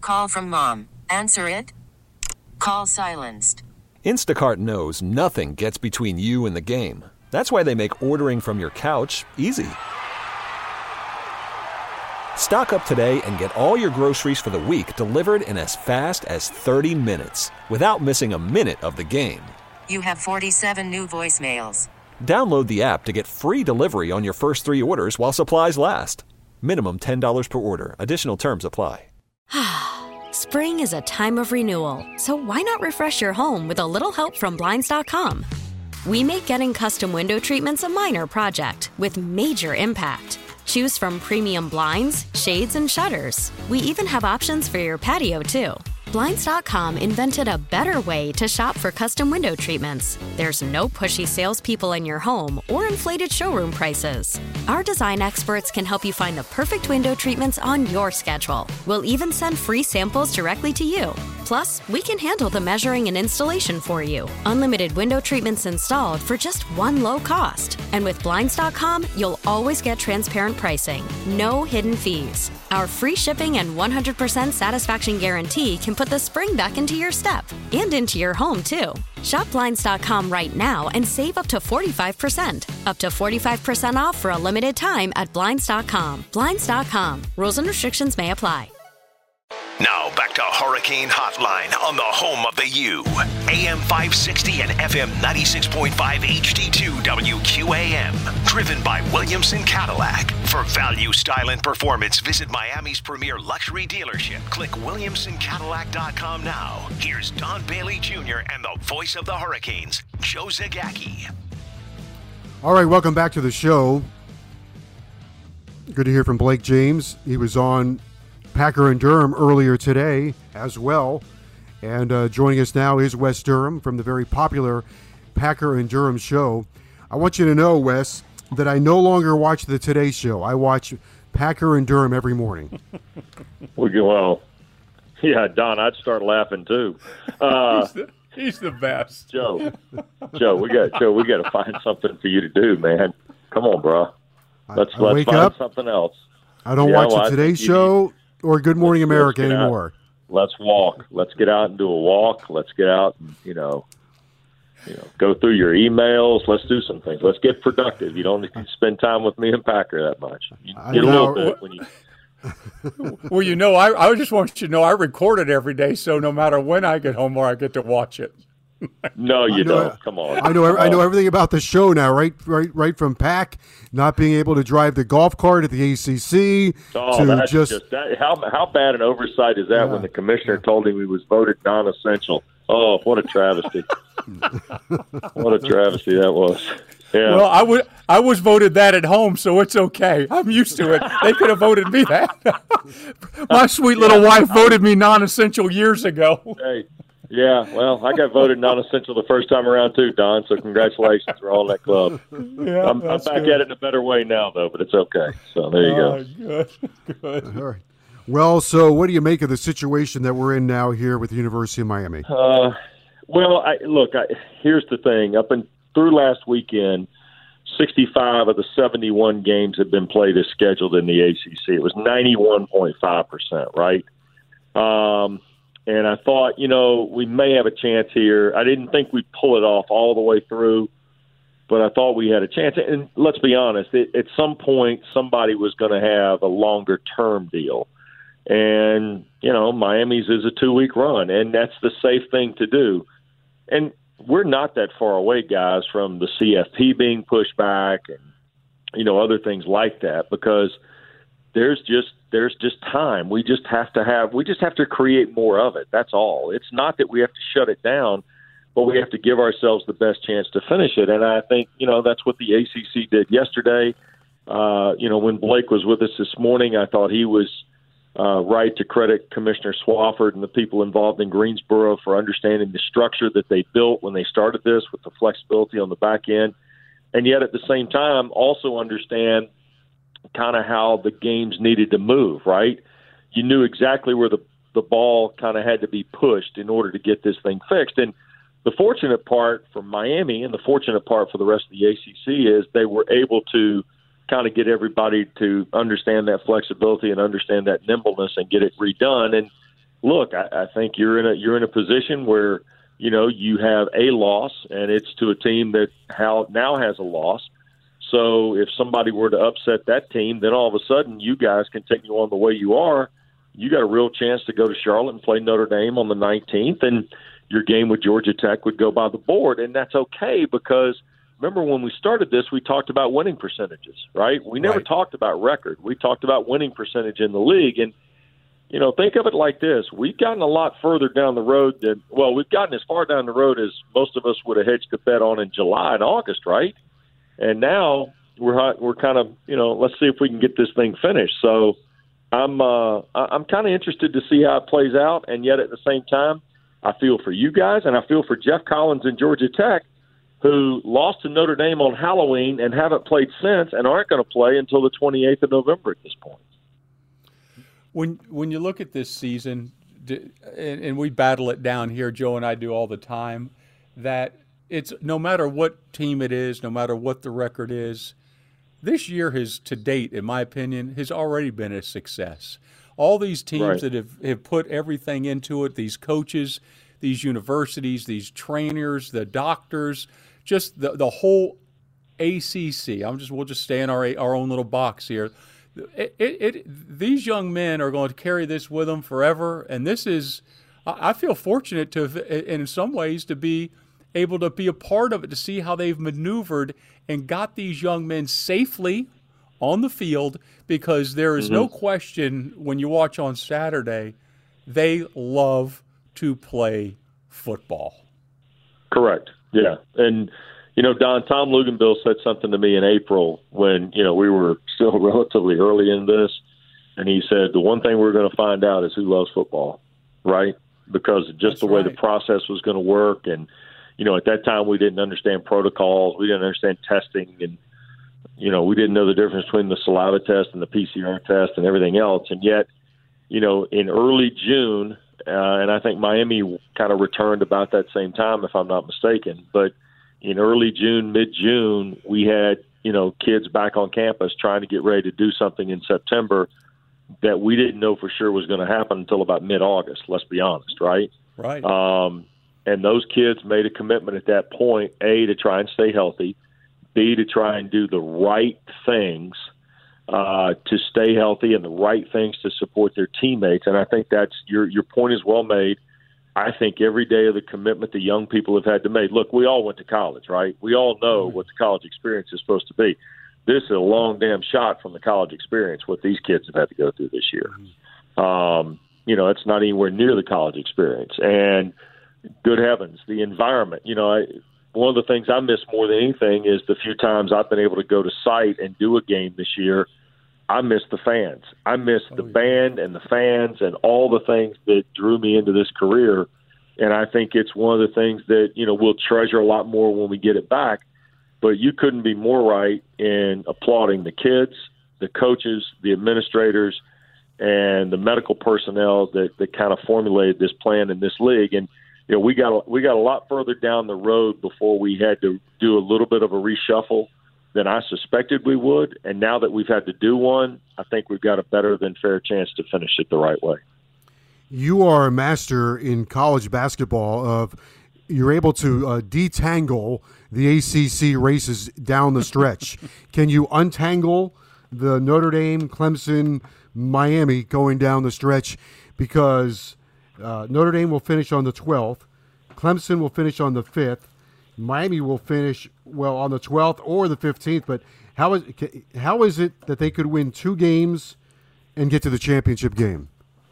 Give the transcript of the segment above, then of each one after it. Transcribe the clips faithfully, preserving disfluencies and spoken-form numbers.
Call from mom. Answer it. Call silenced. Instacart knows nothing gets between you and the game. That's why they make ordering from your couch easy. Stock up today and get all your groceries for the week delivered in as fast as thirty minutes without missing a minute of the game. You have forty-seven new voicemails. Download the app to get free delivery on your first three orders while supplies last. Minimum ten dollars per order. Additional terms apply. Spring is a time of renewal, so why not refresh your home with a little help from Blinds dot com? We make getting custom window treatments a minor project with major impact. Choose from premium blinds, shades, and shutters. We even have options for your patio, too. Blinds dot com invented a better way to shop for custom window treatments. There's no pushy salespeople in your home or inflated showroom prices. Our design experts can help you find the perfect window treatments on your schedule. We'll even send free samples directly to you. Plus, we can handle the measuring and installation for you. Unlimited window treatments installed for just one low cost. And with Blinds dot com, you'll always get transparent pricing. No hidden fees. Our free shipping and one hundred percent satisfaction guarantee can put the spring back into your step and into your home, too. Shop Blinds dot com right now and save up to forty-five percent. Up to forty-five percent off for a limited time at Blinds dot com. Blinds dot com. Rules and restrictions may apply. Now back to Hurricane Hotline on the home of the U. A M five sixty and F M ninety-six point five H D two W Q A M. Driven by Williamson Cadillac. For value, style, and performance, visit Miami's premier luxury dealership. Click Williamson Cadillac dot com now. Here's Don Bailey Junior and the voice of the Hurricanes, Joe Zagacki. All right, welcome back to the show. Good to hear from Blake James. He was on Packer and Durham earlier today as well. And uh, joining us now is Wes Durham from the very popular Packer and Durham show. I want you to know, Wes, that I no longer watch the Today Show. I watch Packer and Durham every morning. Well, yeah, Don, I'd start laughing too. Uh, he's, the, he's the best. Joe, Joe, we got Joe. We got to find something for you to do, man. Come on, bro. Let's I, I let's wake find up, something else. I don't yeah, watch well, the Today Show. Need, or Good Morning let's, America let's anymore. Out. Let's walk. Let's get out and do a walk. Let's get out and, you know, you know, go through your emails. Let's do some things. Let's get productive. You don't need to spend time with me and Packer that much. You get a little bit when you. Well, you know, I, I just want you to know I record it every day, so no matter when I get home or I get to watch it. No, you know, don't. Come on. I know. I know everything about the show now. Right, right, right. From Pack not being able to drive the golf cart at the A C C oh, to that's just, just that, how how bad an oversight is that? Yeah. When the commissioner told him he was voted non-essential. Oh, what a travesty! What a travesty that was. Yeah. Well, I was I was voted that at home, so it's okay. I'm used to it. They could have voted me that. My sweet little yeah. wife voted me non-essential years ago. Hey. Yeah, well, I got voted non-essential the first time around too, Don, so congratulations. We're all in that club. Yeah, I'm, I'm back good. At it in a better way now, though, but it's okay. So there you oh, go. Good, good. All right. Well, so what do you make of the situation that we're in now here with the University of Miami? Uh, well, I, look, I, here's the thing. Up and through last weekend, sixty-five of the seventy-one games had been played as scheduled in the A C C. It was ninety-one point five percent, right? Um And I thought, you know, we may have a chance here. I didn't think we'd pull it off all the way through, but I thought we had a chance. And let's be honest, it, at some point, somebody was going to have a longer-term deal. And, you know, Miami's is a two-week run, and that's the safe thing to do. And we're not that far away, guys, from the C F P being pushed back and, you know, other things like that, because there's just there's just time. We just have to have we just have to create more of it. That's all. It's not that we have to shut it down, but we have to give ourselves the best chance to finish it. And I think, you know, that's what the A C C did yesterday. Uh, you know, when Blake was with us this morning, I thought he was uh, right to credit Commissioner Swafford and the people involved in Greensboro for understanding the structure that they built when they started this with the flexibility on the back end. And yet at the same time, also understand kind of how the games needed to move, right? You knew exactly where the, the ball kind of had to be pushed in order to get this thing fixed. And the fortunate part for Miami and the fortunate part for the rest of the A C C is they were able to kind of get everybody to understand that flexibility and understand that nimbleness and get it redone. And, look, I, I think you're in a you're in a position where you know you have a loss, and it's to a team that how now has a loss. So if somebody were to upset that team, then all of a sudden you guys continue on the way you are. You got a real chance to go to Charlotte and play Notre Dame on the nineteenth, and your game with Georgia Tech would go by the board, and that's okay because remember when we started this, we talked about winning percentages, right? We never Right. talked about record. We talked about winning percentage in the league, and you know, think of it like this. We've gotten a lot further down the road than, well, we've gotten as far down the road as most of us would have hedged a bet on in July and August, right? And now we're we're kind of, you know, let's see if we can get this thing finished. So I'm uh, I'm kind of interested to see how it plays out, and yet at the same time, I feel for you guys, and I feel for Jeff Collins and Georgia Tech, who lost to Notre Dame on Halloween and haven't played since and aren't going to play until the twenty-eighth of November at this point. When when you look at this season, and, and we battle it down here, Joe and I do all the time, that it's no matter what team it is, no matter what the record is, this year has, to date, in my opinion, has already been a success. All these teams Right. that have, have put everything into it, these coaches, these universities, these trainers, the doctors, just the the whole A C C. I'm just we'll just stay in our our own little box here. It, it, it, these young men are going to carry this with them forever, and this is, I feel fortunate to, have, in some ways, to be able to be a part of it, to see how they've maneuvered and got these young men safely on the field, because there is mm-hmm. no question when you watch on Saturday, they love to play football. Correct. Yeah, and you know, Don, Tom Luganville said something to me in April when, you know, we were still relatively early in this, and he said, the one thing we're going to find out is who loves football, right? Because just That's the way right. the process was going to work, and, you know, at that time we didn't understand protocols, we didn't understand testing, and, you know, we didn't know the difference between the saliva test and the P C R test and everything else, and yet, you know, in early June, uh, and I think Miami kind of returned about that same time, if I'm not mistaken, but in early June, mid-June, we had, you know, kids back on campus trying to get ready to do something in September that we didn't know for sure was going to happen until about mid-August, let's be honest, right? Right. Um, and those kids made a commitment at that point, A, to try and stay healthy, B, to try and do the right things uh, to stay healthy and the right things to support their teammates. And I think that's your your point is well made. I think every day of the commitment the young people have had to make. Look, we all went to college, right? We all know what the college experience is supposed to be. This is a long damn shot from the college experience, what these kids have had to go through this year. Um, you know, it's not anywhere near the college experience. And good heavens, the environment. You know, I, one of the things I miss more than anything is the few times I've been able to go to site and do a game this year. I miss the fans. I miss the band and the fans and all the things that drew me into this career. And I think it's one of the things that, you know, we'll treasure a lot more when we get it back. But you couldn't be more right in applauding the kids, the coaches, the administrators, and the medical personnel that, that kind of formulated this plan in this league. And, you know, we got, we got a lot further down the road before we had to do a little bit of a reshuffle than I suspected we would. And now that we've had to do one, I think we've got a better than fair chance to finish it the right way. You are a master in college basketball of you're able to uh, detangle the A C C races down the stretch. Can you untangle the Notre Dame, Clemson, Miami going down the stretch? Because uh, Notre Dame will finish on the twelfth. Clemson will finish on the fifth. Miami will finish, well, on the twelfth or the fifteenth, but how is how is it that they could win two games and get to the championship game?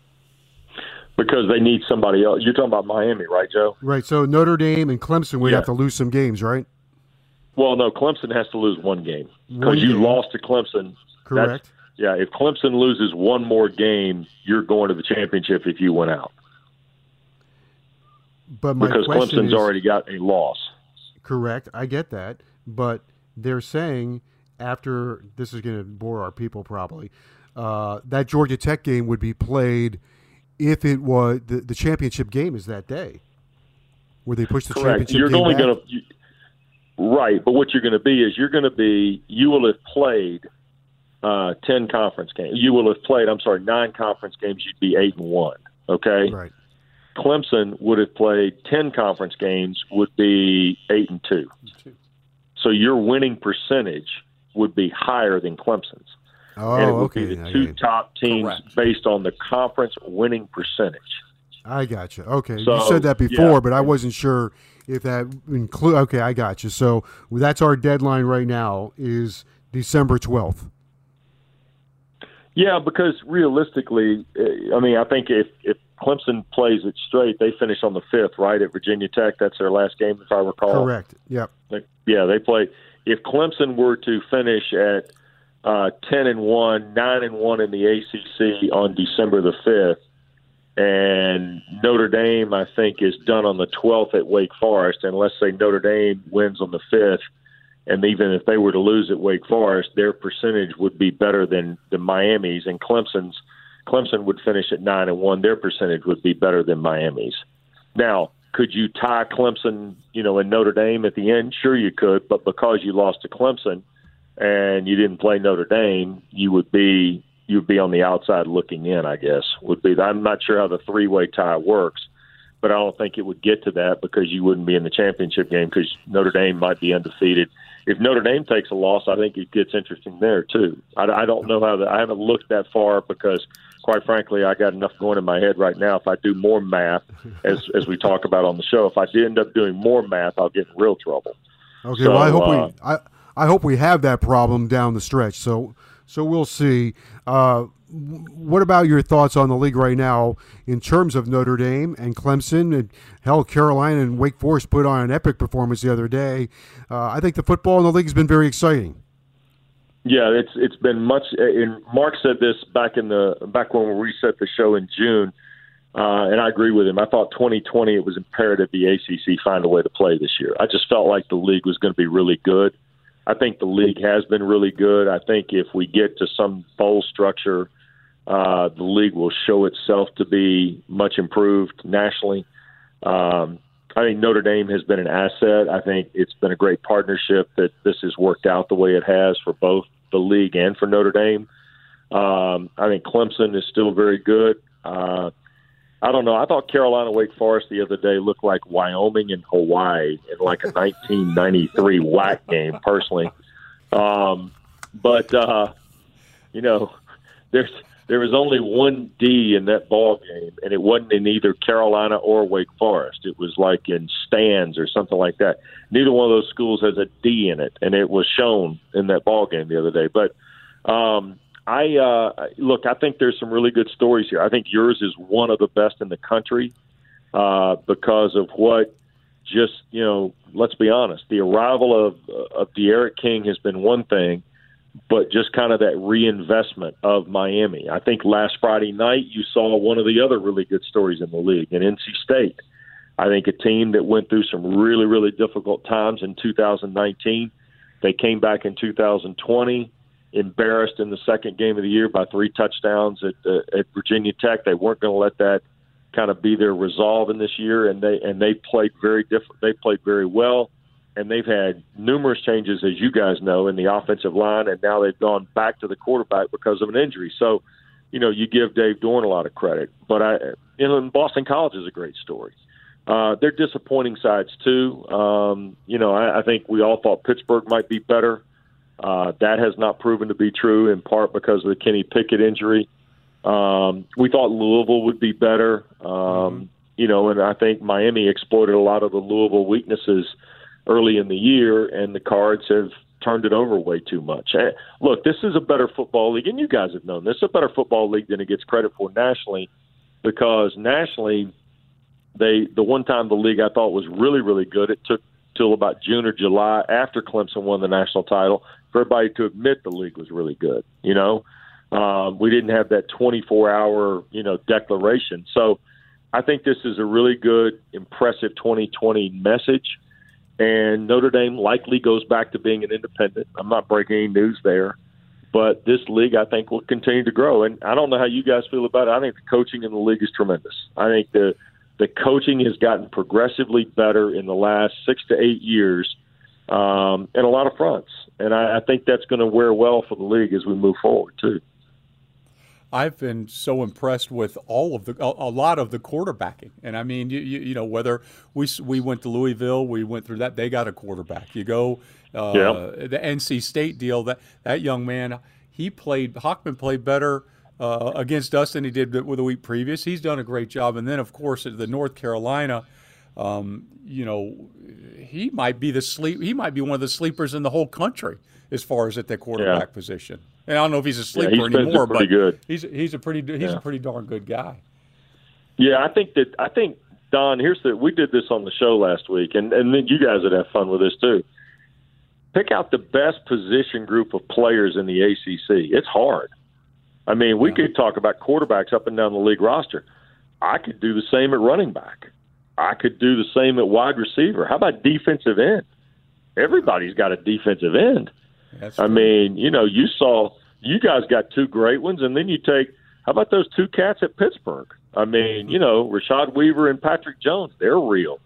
Because they need somebody else. You're talking about Miami, right, Joe? Right, so Notre Dame and Clemson would Yeah. have to lose some games, right? Well, no, Clemson has to lose one game. Because you game. lost to Clemson. Correct. That's- Yeah, if Clemson loses one more game, you're going to the championship if you win out. But my because question Clemson's is, already got a loss. Correct, I get that, but they're saying after this is going to bore our people probably uh, that Georgia Tech game would be played if it was the, the championship game is that day, where they push the Correct. championship You're game only back. going to right, but what you're going to be is you're going to be you will have played uh, ten conference games. You will have played. I'm sorry, nine conference games. You'd be eight and one. okay? Right. Clemson would have played ten conference games, would be eight and two. So your winning percentage would be higher than Clemson's. Oh, and it would okay. be the two okay. top teams Correct. based on the conference winning percentage. I got you. Okay, So, you said that before, yeah. but I wasn't sure if that include. Okay, I got you. So that's our deadline right now is December twelfth. Yeah, because realistically, I mean, I think if, if Clemson plays it straight, they finish on the fifth, right, at Virginia Tech. That's their last game, if I recall. Correct. Yep. Like, yeah, they play. If Clemson were to finish at uh, ten and one, nine and one in the A C C on December the fifth, and Notre Dame, I think, is done on the twelfth at Wake Forest, and let's say Notre Dame wins on the fifth, and even if they were to lose at Wake Forest, their percentage would be better than the Miami's, and Clemson's Clemson would finish at nine and one. Their percentage would be better than Miami's. Now, could you tie Clemson, you know, and Notre Dame at the end? Sure, you could, but because you lost to Clemson and you didn't play Notre Dame, you would be you would be on the outside looking in. I guess would be. I'm not sure how the three-way tie works, but I don't think it would get to that because you wouldn't be in the championship game because Notre Dame might be undefeated. If Notre Dame takes a loss, I think it gets interesting there too. I, I don't know how that. I haven't looked that far because, quite frankly, I got enough going in my head right now. If I do more math, as as we talk about on the show, if I do end up doing more math, I'll get in real trouble. Okay. So, well, I hope uh, we I I hope we have that problem down the stretch. So so we'll see. Uh, what about your thoughts on the league right now in terms of Notre Dame and Clemson and hell, Carolina and Wake Forest put on an epic performance the other day. Uh, I think the football in the league has been very exciting. Yeah, it's it's been much. And Mark said this back in the back when we reset the show in June, uh, and I agree with him. I thought twenty twenty it was imperative the A C C find a way to play this year. I just felt like the league was going to be really good. I think the league has been really good. I think if we get to some bowl structure, uh, the league will show itself to be much improved nationally. Um, I think Notre Dame has been an asset. I think it's been a great partnership that this has worked out the way it has for both the league and for Notre Dame. Um, I think Clemson is still very good. Uh, I don't know. I thought Carolina Wake Forest the other day looked like Wyoming and Hawaii in like a nineteen ninety-three W A C game, personally. Um, but, uh, you know, there's there was only one D in that ball game, and it wasn't in either Carolina or Wake Forest. It was like in Stands or something like that. Neither one of those schools has a D in it, and it was shown in that ball game the other day. But um, I uh, look, I think there's some really good stories here. I think yours is one of the best in the country uh, because of what just, you know, let's be honest, the arrival of, of De'Aaron King has been one thing, but just kind of that reinvestment of Miami. I think last Friday night you saw one of the other really good stories in the league, in N C State. I think a team that went through some really, really difficult times in two thousand nineteen. They came back in two thousand twenty, embarrassed in the second game of the year by three touchdowns at uh, at Virginia Tech. They weren't going to let that kind of be their resolve in this year, and they and they played very different. They played very well. And they've had numerous changes, as you guys know, in the offensive line, and now they've gone back to the quarterback because of an injury. So, you know, you give Dave Dorn a lot of credit. But, I, you know, and Boston College is a great story. Uh, they're disappointing sides, too. Um, you know, I, I think we all thought Pittsburgh might be better. Uh, that has not proven to be true, in part because of the Kenny Pickett injury. Um, we thought Louisville would be better. Um, mm-hmm. You know, and I think Miami exploited a lot of the Louisville weaknesses early in the year, and the Cards have turned it over way too much. Look, this is a better football league, and you guys have known this is a better football league than it gets credit for nationally, because nationally, they the one time the league I thought was really, really good, it took till about June or July after Clemson won the national title for everybody to admit the league was really good. You know, um, we didn't have that twenty-four hour, you know, declaration. So I think this is a really good, impressive twenty twenty message. And Notre Dame likely goes back to being an independent. I'm not breaking any news there. But this league, I think, will continue to grow. And I don't know how you guys feel about it. I think the coaching in the league is tremendous. I think the the coaching has gotten progressively better in the last six to eight years um, in a lot of fronts. And I, I think that's going to wear well for the league as we move forward, too. I've been so impressed with all of the a, a lot of the quarterbacking, and I mean, you, you, you know, whether we we went to Louisville, we went through that, they got a quarterback. You go uh, yeah. the N C State deal, that that young man, he played Hockman played better uh, against us than he did with the week previous. He's done a great job, and then of course at the North Carolina, um, you know, he might be the sleep. He might be one of the sleepers in the whole country as far as at the quarterback yeah. position. And I don't know if he's a sleeper yeah, he's anymore, but good. he's he's a pretty he's yeah. a pretty darn good guy. Yeah, I think that I think Don. Here's the we did this on the show last week, and and then you guys would have fun with this too. Pick out the best position group of players in the A C C. It's hard. I mean, we yeah. could talk about quarterbacks up and down the league roster. I could do the same at running back. I could do the same at wide receiver. How about defensive end? Everybody's got a defensive end. That's I true. mean, you know, you saw you guys got two great ones, and then you take how about those two cats at Pittsburgh? I mean, you know, Rashad Weaver and Patrick Jones, they're real.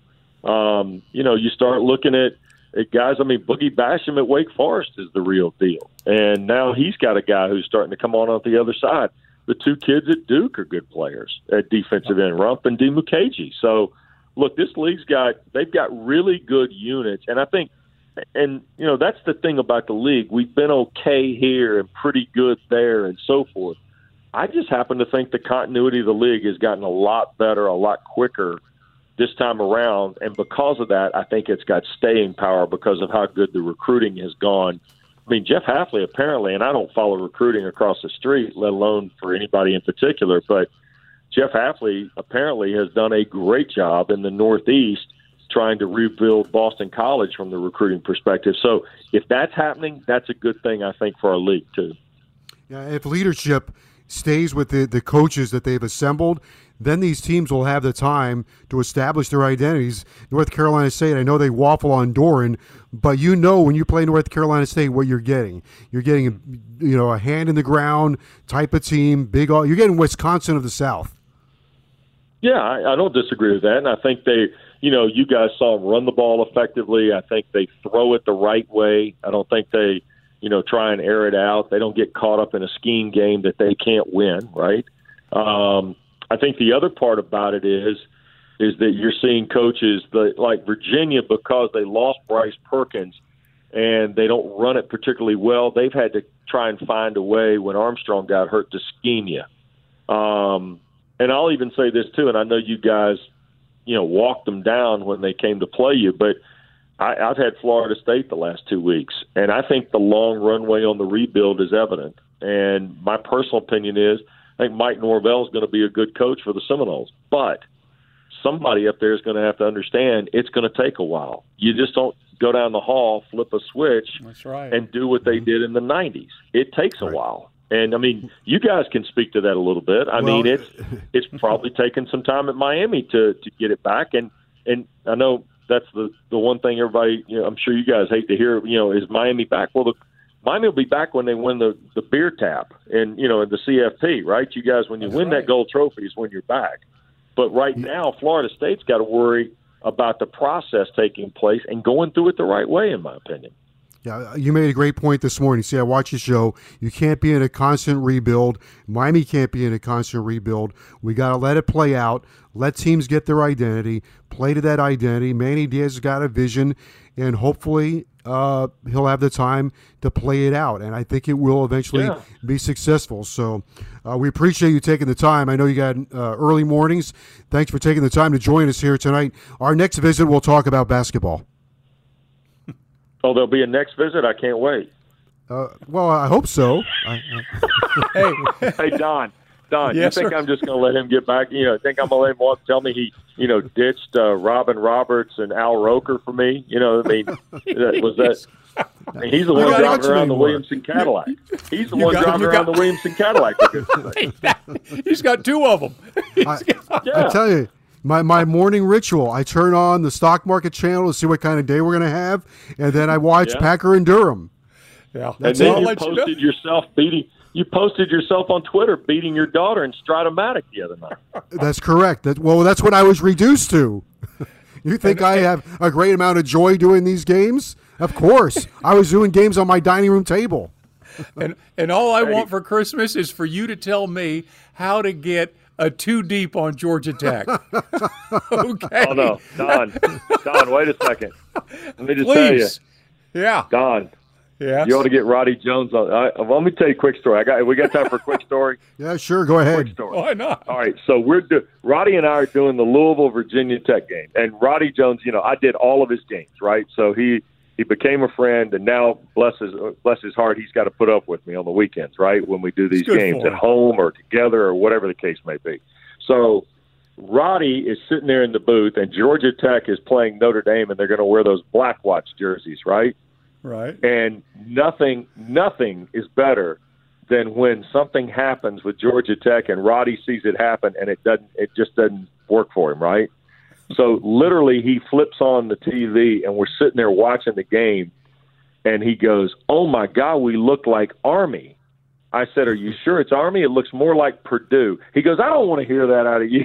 Um, you know, you start looking at, at guys. I mean, Boogie Basham at Wake Forest is the real deal, and now he's got a guy who's starting to come on on the other side. The two kids at Duke are good players at defensive end, Rump and Dimukeji. So, look, this league's got they've got really good units, and I think. And, you know, that's the thing about the league. We've been okay here and pretty good there and so forth. I just happen to think the continuity of the league has gotten a lot better, a lot quicker this time around. And because of that, I think it's got staying power because of how good the recruiting has gone. I mean, Jeff Hafley apparently, and I don't follow recruiting across the street, let alone for anybody in particular, but Jeff Hafley apparently has done a great job in the Northeast trying to rebuild Boston College from the recruiting perspective. So if that's happening, that's a good thing, I think, for our league too. Yeah, if leadership stays with the, the coaches that they've assembled, then these teams will have the time to establish their identities. North Carolina State, I know they waffle on Doran, but you know when you play North Carolina State what you're getting. You're getting, you know, a hand in the ground type of team, big. You're getting Wisconsin of the South. Yeah, I, I don't disagree with that, and I think they – you know, you guys saw them run the ball effectively. I think they throw it the right way. I don't think they, you know, try and air it out. They don't get caught up in a scheme game that they can't win, right? Um, I think the other part about it is is that you're seeing coaches that, like Virginia, because they lost Bryce Perkins and they don't run it particularly well, they've had to try and find a way when Armstrong got hurt to scheme you. Um, and I'll even say this, too, and I know you guys – you know, walked them down when they came to play you. But I, I've had Florida State the last two weeks, and I think the long runway on the rebuild is evident. And my personal opinion is I think Mike Norvell is going to be a good coach for the Seminoles. But somebody up there is going to have to understand it's going to take a while. You just don't go down the hall, flip a switch, That's right. and do what they mm-hmm. did in the nineties. It takes right. a while. And, I mean, you guys can speak to that a little bit. I well, mean, it's it's probably taken some time at Miami to, to get it back. And and I know that's the, the one thing everybody, you know, I'm sure you guys hate to hear, you know, is Miami back? Well, the, Miami will be back when they win the, the beer tap and, you know, in the C F P, right? You guys, when you that's win right. that gold trophy is when you're back. But right now, Florida State's got to worry about the process taking place and going through it the right way, in my opinion. Yeah, you made a great point this morning. See, I watch your show. You can't be in a constant rebuild. Miami can't be in a constant rebuild. We got to let it play out. Let teams get their identity. Play to that identity. Manny Diaz has got a vision, and hopefully uh, he'll have the time to play it out. And I think it will eventually yeah. be successful. So uh, we appreciate you taking the time. I know you got uh, early mornings. Thanks for taking the time to join us here tonight. Our next visit, we'll talk about basketball. Oh, there'll be a next visit? I can't wait. Uh, well, I hope so. I, I... hey, hey, Don. Don, yes, you think sir. I'm just going to let him get back? You know, think I'm going to let him walk, tell me he, you know, ditched uh, Robin Roberts and Al Roker for me? You know, I mean, was that? I mean, he's the one driving around the Williamson Cadillac. He's the one got, driving around got... the Williamson Cadillac. He's got two of them. I, yeah. I tell you. My my morning ritual, I turn on the stock market channel to see what kind of day we're going to have, and then I watch yeah. Packer and Durham. Yeah, that's and then you posted you know. yourself beating. You posted yourself on Twitter beating your daughter in Stratomatic the other night. That's correct. That well, that's what I was reduced to. You think and, I have a great amount of joy doing these games? Of course, I was doing games on my dining room table. and and all I want for Christmas is for you to tell me how to get a two deep on Georgia Tech. Okay. Oh no, Don, Don, wait a second. Let me just Please. tell you, Yeah. Don. Yes. You ought to get Roddy Jones on. I, let me tell you a quick story. I got. We got time for a quick story. Yeah, sure. Go ahead. Quick story. Why not? All right. So we're do, Roddy and I are doing the Louisville Virginia Tech game, and Roddy Jones. You know, I did all of his games, right? So he he became a friend, and now bless his bless his heart, he's got to put up with me on the weekends, right? When we do these good games for at him. home or together or whatever the case may be. So Roddy is sitting there in the booth, and Georgia Tech is playing Notre Dame, and they're going to wear those Black Watch jerseys, right? Right. And nothing, nothing is better than when something happens with Georgia Tech and Roddy sees it happen and it doesn't, it just doesn't work for him, right? So literally he flips on the T V and we're sitting there watching the game and he goes, "Oh my God, we look like Army." I said, "Are you sure it's Army? It looks more like Purdue." He goes, "I don't want to hear that out of you."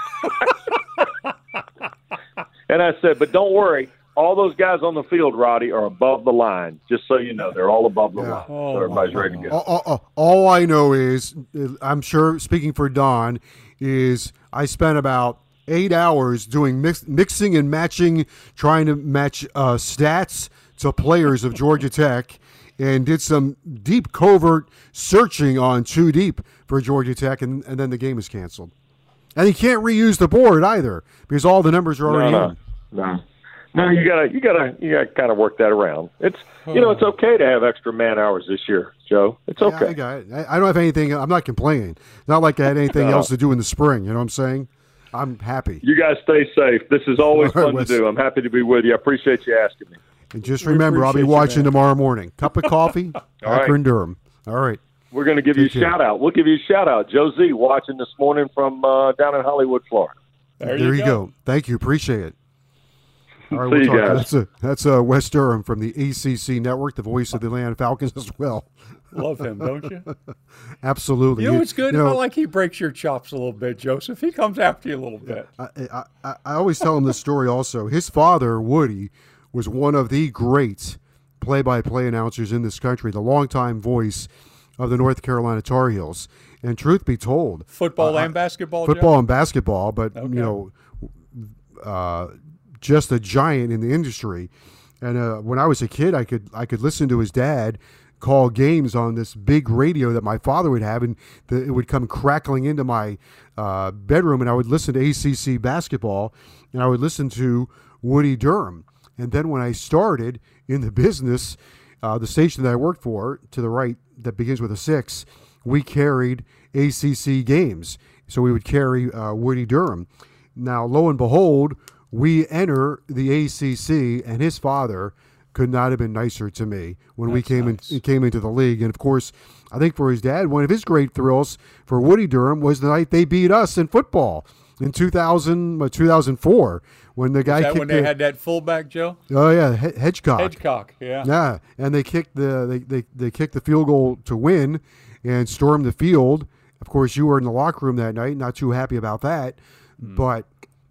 And I said, "But don't worry. All those guys on the field, Roddy, are above the line. Just so you know, they're all above the Yeah. line. Oh, so everybody's ready to go." All, all, all I know is, I'm sure, speaking for Don, is I spent about eight hours doing mix, mixing and matching, trying to match uh, stats to players of Georgia Tech, and did some deep covert searching on Too Deep for Georgia Tech, and, and then the game is canceled. And you can't reuse the board either because all the numbers are already no, in. no, no. No, you gotta, you gotta, you gotta kind of work that around. It's, you know, it's okay to have extra man hours this year, Joe. It's Yeah, okay. I got it. I I don't have anything. I'm not complaining. Not like I had anything No. else to do in the spring. You know what I'm saying? I'm happy. You guys stay safe. This is always All right, fun Wes. to do. I'm happy to be with you. I appreciate you asking me. And just We remember, I'll be appreciate you, watching man. tomorrow morning. Cup of coffee, right. Akron, Durham. All right. We're going to give you a Take care. shout out. We'll give you a shout out. Joe Z watching this morning from uh, down in Hollywood, Florida. There, There you you go. go. Thank you. Appreciate it. All right, See we'll you talk. guys. That's a that's a Wes Durham from the A C C Network, the voice of the Atlanta Falcons as well. Love him, don't you? Absolutely. You know what's good? You know, I like he breaks your chops a little bit, Joseph. He comes after you a little bit. I, I, I- I always tell him this story also. His father, Woody, was one of the great play-by-play announcers in this country, the longtime voice of the North Carolina Tar Heels. And truth be told, Football uh, and basketball, football Joe? and basketball, but, Okay. you know, uh, just a giant in the industry. And uh, when I was a kid, I could I could listen to his dad call games on this big radio that my father would have, and the, it would come crackling into my uh, bedroom, and I would listen to A C C basketball, and I would listen to Woody Durham. And then when I started in the business, uh, the station that I worked for, to the right, that begins with a six, we carried A C C games. So we would carry uh, Woody Durham. Now, lo and behold, we enter the A C C, and his father could not have been nicer to me when we That's came nice. in, came into the league. And of course, I think for his dad, one of his great thrills for Woody Durham was the night they beat us in football in two thousand, uh, two thousand four when the guy Is that kicked when they the- had that fullback, Joe? oh yeah, He- Hedgecock. Hedgecock, yeah. Yeah, and they kicked the they, they they kicked the field goal to win and stormed the field. Of course, you were in the locker room that night, not too happy about that. But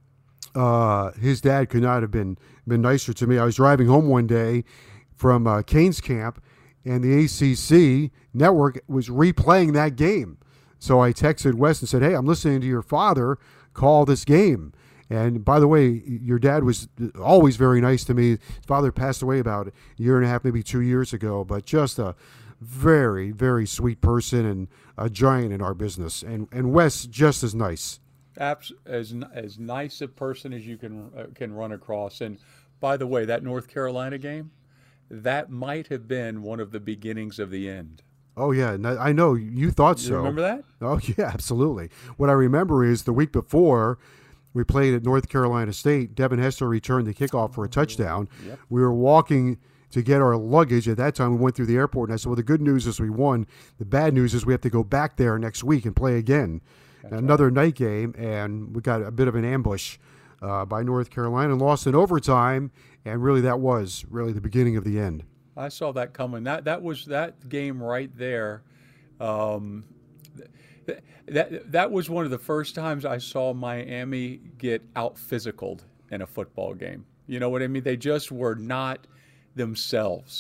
uh, his dad could not have been been nicer to me. I was driving home one day from uh, Canes camp, and the A C C network was replaying that game. So I texted Wes and said, "Hey, I'm listening to your father call this game." And by the way, your dad was always very nice to me. His father passed away about a year and a half, maybe two years ago, but just a very, very sweet person and a giant in our business. And and Wes, just as nice. Abs- as n- as nice a person as you can uh, can run across. And by the way, that North Carolina game, that might have been one of the beginnings of the end. Oh, yeah, and I I know you thought You so. remember that? Oh, yeah, absolutely. What I remember is the week before, we played at North Carolina State. Devin Hester returned the kickoff for a touchdown. Yep. We were walking to get our luggage. At that time, we went through the airport, and I said, well, the good news is we won. The bad news is we have to go back there next week and play again. Another night game, and we got a bit of an ambush uh, by North Carolina and lost in overtime, and really that was really the beginning of the end. I saw that coming. That that was that game right there. Um, th- that that was one of the first times I saw Miami get out physicaled in a football game. You know what I mean? They just were not themselves.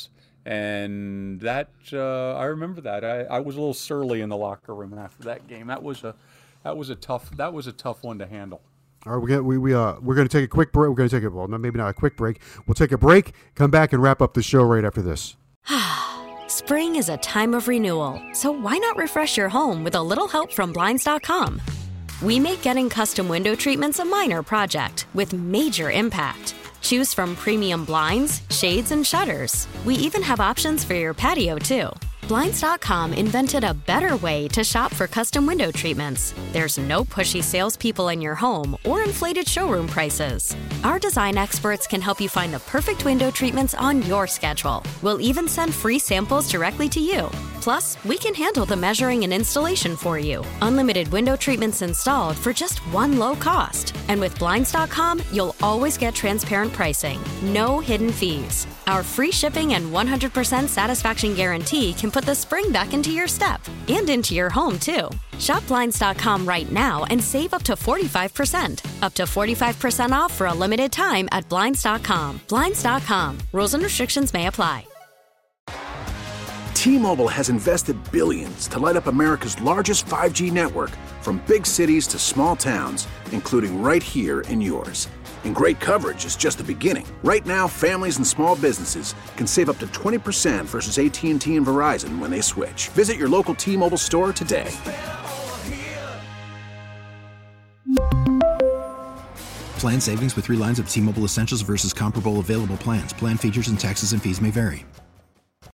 And that uh, I remember that. I, I was a little surly in the locker room after that game. That was a that was a tough that was a tough one to handle. All right, we we we uh we're going to take a quick break. We're going to take a well, no, maybe not a quick break. We'll take a break, come back, and wrap up the show right after this. Spring is a time of renewal, so why not refresh your home with a little help from Blinds dot com? We make getting custom window treatments a minor project with major impact. Choose from premium blinds, shades, and shutters. We even have options for your patio, too. Blinds dot com invented a better way to shop for custom window treatments. There's no pushy salespeople in your home or inflated showroom prices. Our design experts can help you find the perfect window treatments on your schedule. We'll even send free samples directly to you. Plus, we can handle the measuring and installation for you. Unlimited window treatments installed for just one low cost. And with Blinds dot com, you'll always get transparent pricing. No hidden fees. Our free shipping and one hundred percent satisfaction guarantee can put the spring back into your step and into your home, too. Shop Blinds dot com right now and save up to forty-five percent. Up to forty-five percent off for a limited time at Blinds dot com. Blinds dot com. Rules and restrictions may apply. T-Mobile has invested billions to light up America's largest five G network, from big cities to small towns, including right here in yours. And great coverage is just the beginning. Right now, families and small businesses can save up to twenty percent versus A T and T and Verizon when they switch. Visit your local T-Mobile store today. Plan savings with three lines of T-Mobile Essentials versus comparable available plans. Plan features and taxes and fees may vary.